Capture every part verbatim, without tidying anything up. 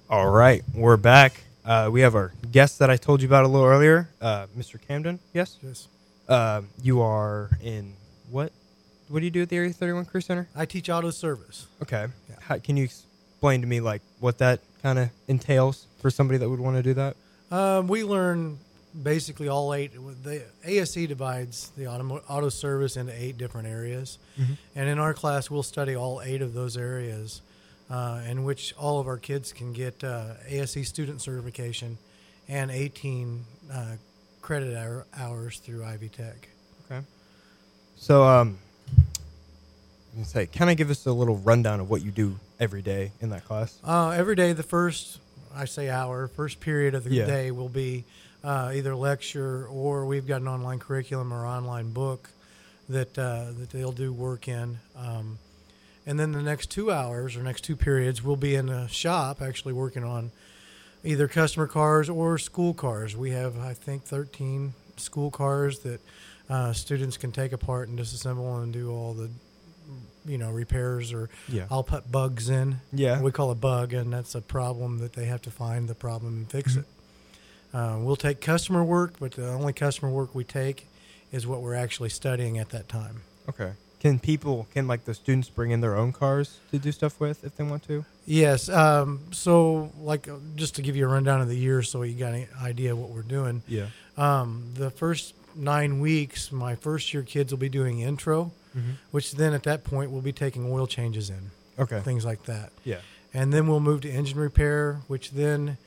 All right, we're back. Uh, we have our guest that I told you about a little earlier, uh, Mister Camden. Yes. Yes. Uh, you are in what? What do you do at the Area thirty-one Career Center? I teach auto service. Okay. Yeah. How, can you explain to me like what that kind of entails for somebody that would want to do that? Um, we learn basically all eight. The A S C divides the auto, auto service into eight different areas. Mm-hmm. And in our class, we'll study all eight of those areas, uh, in which all of our kids can get uh, A S C student certification and eighteen uh, credit hour, hours through Ivy Tech. Okay. So, um, I'm gonna say, kind of give us a little rundown of what you do every day in that class. Uh, every day, the first, I say hour, first period of the Yeah. day will be uh, either lecture or we've got an online curriculum or online book that uh, that they'll do work in. Um, and then the next two hours or next two periods, we'll be in a shop actually working on either customer cars or school cars. We have, I think, thirteen school cars that uh, students can take apart and disassemble and do all the, you know, repairs, or Yeah. I'll put bugs in. Yeah. We call it bug, and that's a problem that they have to find the problem and fix Mhm. it. Uh, we'll take customer work, but the only customer work we take is what we're actually studying at that time. Okay. Can people, can like the students bring in their own cars to do stuff with if they want to? Yes. Um, so, like, uh, just to give you a rundown of the year so you got an idea of what we're doing. Yeah. Um, the first nine weeks, my first year kids will be doing intro, Mm-hmm. which then at that point we'll be taking oil changes in, Okay. things like that. Yeah. And then we'll move to engine repair, which then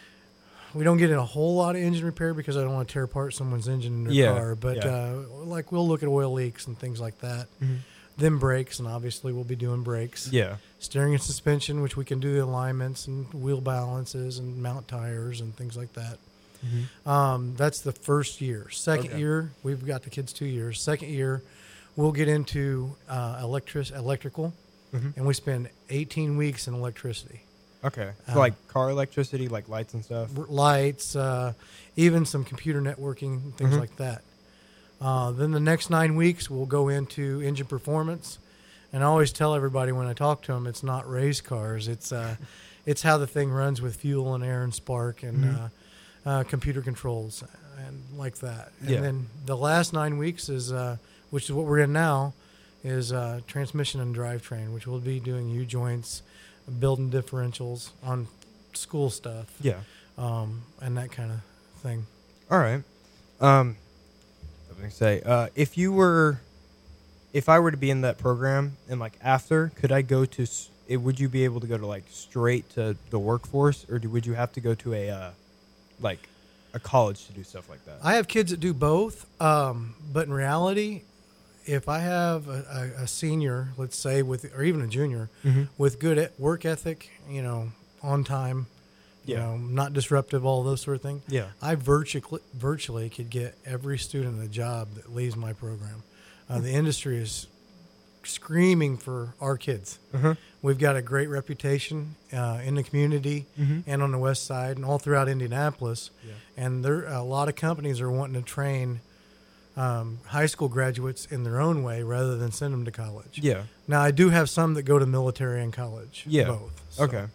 we don't get in a whole lot of engine repair because I don't want to tear apart someone's engine in their Yeah, car. But yeah. uh, like we'll look at oil leaks and things like that. Mm-hmm. Then brakes, and obviously we'll be doing brakes. Yeah. Steering and suspension, which we can do the alignments and wheel balances and mount tires and things like that. Mm-hmm. Um, that's the first year. Second Okay. year, we've got the kids two years. Second year, we'll get into uh, electric electrical, Mm-hmm. and we spend eighteen weeks in electricity. Okay. So Uh, like car electricity, like lights and stuff. R- lights, uh, even some computer networking, things Mhm. like that. Uh, then the next nine weeks, we'll go into engine performance. And I always tell everybody when I talk to them, it's not race cars. It's uh, it's how the thing runs with fuel and air and spark and Mhm. uh, uh, computer controls and like that. And Yeah. then the last nine weeks is, uh, which is what we're in now, is uh, transmission and drivetrain, which we'll be doing U-joints, building differentials on school stuff. Yeah. Um, and that kind of thing. All right. Um, I was gonna say, uh, if you were, if I were to be in that program and like after, could I go to? s- It, would you be able to go to like straight to the workforce, or do, would you have to go to a, uh, like, a college to do stuff like that? I have kids that do both, um, but in reality, if I have a, a, a senior, let's say, with or even a junior, Mm-hmm. with good e- work ethic, you know, on time, you Yeah. know, not disruptive, all those sort of things, Yeah. I virtually virtually could get every student a job that leaves my program. Uh, the industry is screaming for our kids. Uh-huh. We've got a great reputation uh, in the community Mm-hmm. and on the west side and all throughout Indianapolis. Yeah. And there a lot of companies are wanting to train um, high school graduates in their own way rather than send them to college. Yeah. Now, I do have some that go to military and college. Yeah. Both. So- Okay.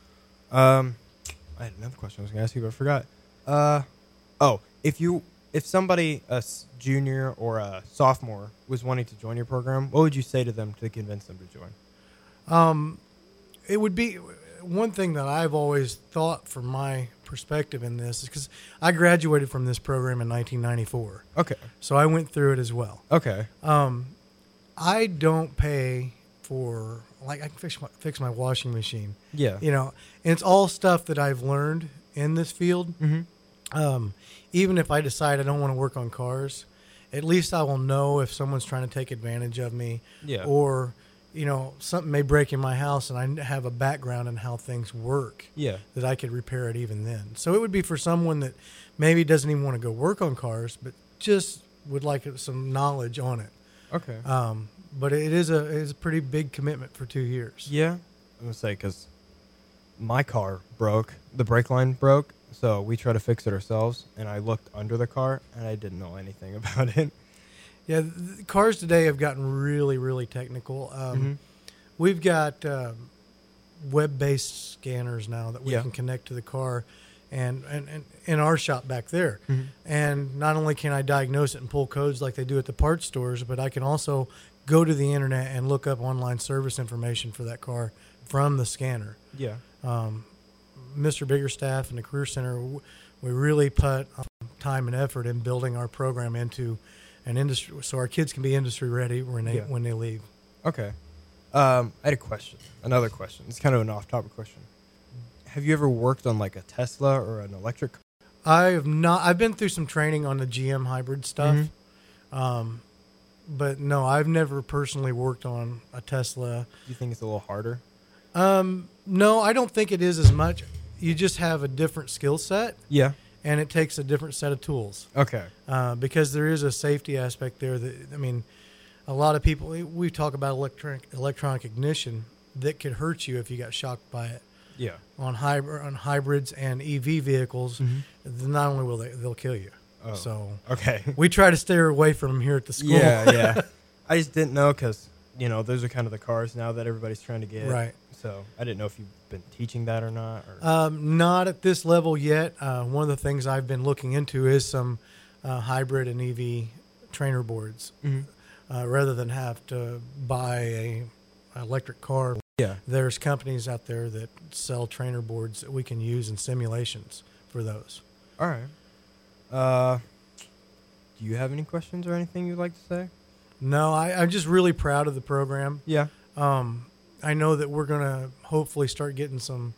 Um, I had another question I was going to ask you, but I forgot. Uh, oh, if you, if somebody, a s- junior or a sophomore, was wanting to join your program, what would you say to them to convince them to join? Um, it would be one thing that I've always thought from my perspective in this is because I graduated from this program in nineteen ninety-four. Okay. So I went through it as well. Okay. Um, I don't pay for, like, I can fix my, fix my washing machine. Yeah. You know, and it's all stuff that I've learned in this field. Mm-hmm. Um, even if I decide I don't want to work on cars, at least I will know if someone's trying to take advantage of me, Yeah. or, you know, something may break in my house and I have a background in how things work Yeah. that I could repair it even then. So it would be for someone that maybe doesn't even want to go work on cars, but just would like some knowledge on it. Okay. Um, but it is a it is a pretty big commitment for two years. Yeah. I'm going to say, because my car broke, the brake line broke, so we tried to fix it ourselves, and I looked under the car, and I didn't know anything about it. Yeah, the cars today have gotten really, really technical. Um, Mhm. We've got um, web-based scanners now that we Yeah. can connect to the car, and, and, and in our shop back there. Mhm. And not only can I diagnose it and pull codes like they do at the parts stores, but I can also go to the internet and look up online service information for that car from the scanner. Yeah. Um, Mister Biggerstaff and the Career Center, w- we really put um, time and effort in building our program into an industry, so our kids can be industry ready when they Yeah. when they leave. Okay. Um, I had a question. Another question. It's kind of an off-topic question. Have you ever worked on like a Tesla or an electric? I have not. I've been through some training on the G M hybrid stuff, Mhm. um, but no, I've never personally worked on a Tesla. Do you think it's a little harder? Um, no, I don't think it is as much. You just have a different skill set, Yeah. and it takes a different set of tools. Okay. Uh, because there is a safety aspect there. That I mean, a lot of people we talk about electronic electronic ignition that could hurt you if you got shocked by it. Yeah. On hybrid on hybrids and E V vehicles, Mhm. not only will they they'll kill you. Oh. So Okay. we try to stay away from them here at the school. Yeah, yeah. I just didn't know because, you know, those are kind of the cars now that everybody's trying to get. Right. So I didn't know if you've been teaching that or not. Or Um, not at this level yet. Uh, one of the things I've been looking into is some uh, hybrid and E V trainer boards, Mhm. uh, rather than have to buy a electric car. Yeah. There's companies out there that sell trainer boards that we can use in simulations for those. All right. Uh, do you have any questions or anything you'd like to say? No, I, I'm just really proud of the program. Yeah. Um, I know that we're going to hopefully start getting some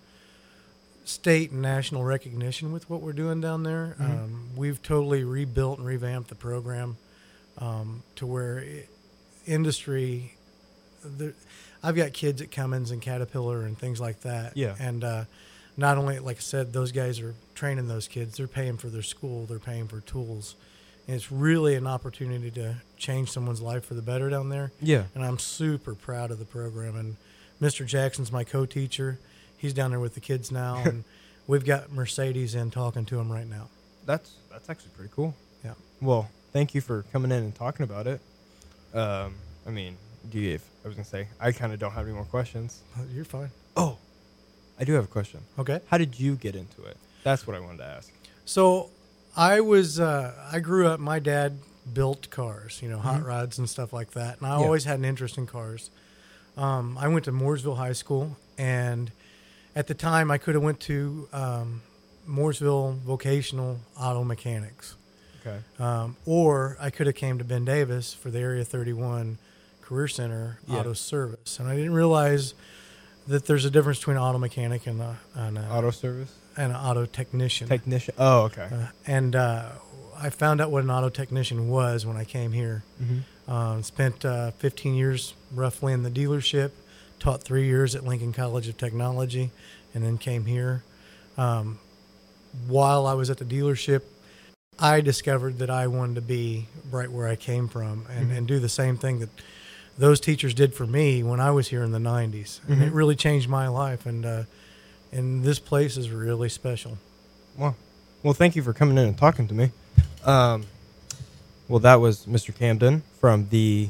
state and national recognition with what we're doing down there. Mhm. Um, we've totally rebuilt and revamped the program um, to where it, industry. The, I've got kids at Cummins and Caterpillar and things like that. Yeah. And uh, not only, like I said, those guys are training those kids. They're paying for their school. They're paying for tools. And it's really an opportunity to change someone's life for the better down there. Yeah. And I'm super proud of the program. And Mister Jackson's my co-teacher. He's down there with the kids now, and we've got Mercedes in talking to him right now. That's that's actually pretty cool. Yeah. Well, thank you for coming in and talking about it. Um, I mean, do you? If, I was gonna say I kind of don't have any more questions. You're fine. Oh, I do have a question. Okay. How did you get into it? That's what I wanted to ask. So I was, uh, I grew up, my dad built cars, you know, hot Mhm. rods and stuff like that. And I Yeah. always had an interest in cars. Um, I went to Mooresville High School, and at the time I could have went to um, Mooresville Vocational Auto Mechanics. Okay. Um, or I could have came to Ben Davis for the Area thirty-one Career Center Yeah. Auto Service. And I didn't realize that there's a difference between an auto mechanic and, a, and, a, Auto service and an auto technician. technician. Oh, okay. Uh, and uh, I found out what an auto technician was when I came here. Mm-hmm. Uh, spent uh, fifteen years roughly in the dealership, taught three years at Lincoln College of Technology, and then came here. Um, while I was at the dealership, I discovered that I wanted to be right where I came from and, Mhm. and do the same thing that those teachers did for me when I was here in the nineties. And Mhm. it really changed my life. And, uh, and this place is really special. Well, well, thank you for coming in and talking to me. Um, well, that was Mister Camden from the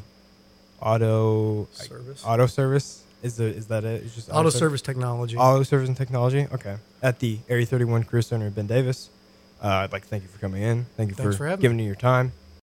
Auto Service. Auto Service. Is the is that it? It's just Auto Service Technology. Auto Service and Technology. Okay, at the Area thirty-one Career Center in Ben Davis. Uh, I'd like to thank you for coming in. Thank you Thanks for, for having giving me your time.